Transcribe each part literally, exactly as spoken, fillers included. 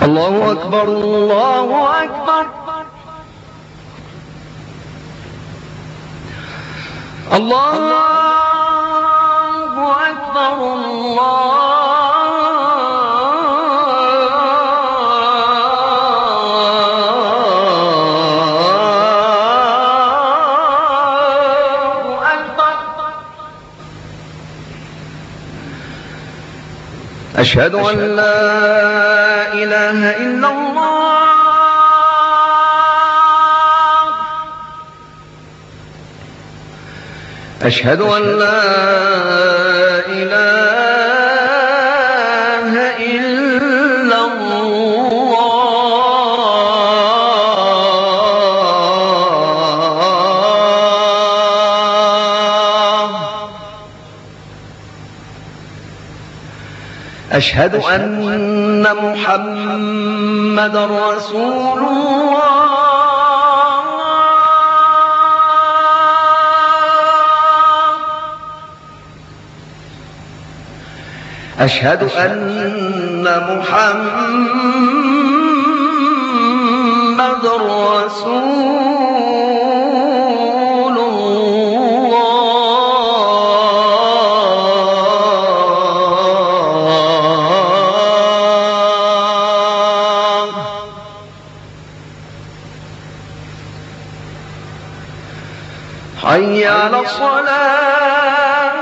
الله أكبر الله أكبر الله أكبر الله أشهد أن لا إله إلا الله أشهد أن لا إله إلا الله أشهد أن محمدًا رسول الله أشهد أن محمدًا رسول الله حي على الصلاة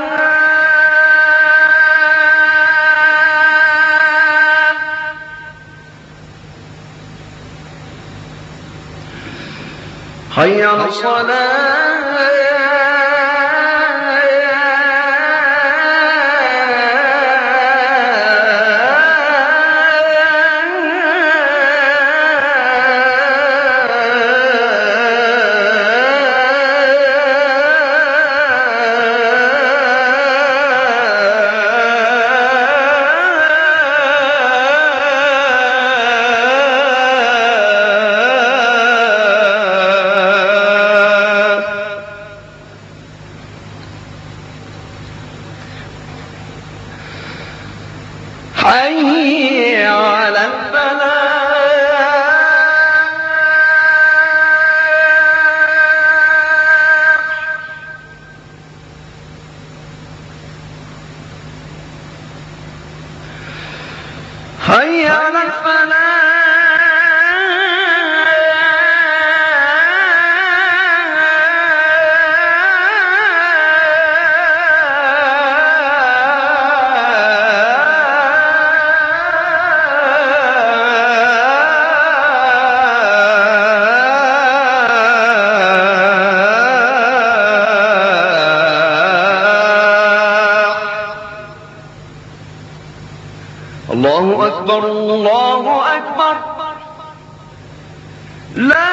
حي على الصلاة حي على الفلاح حي على الفلاح الله أكبر الله أكبر لا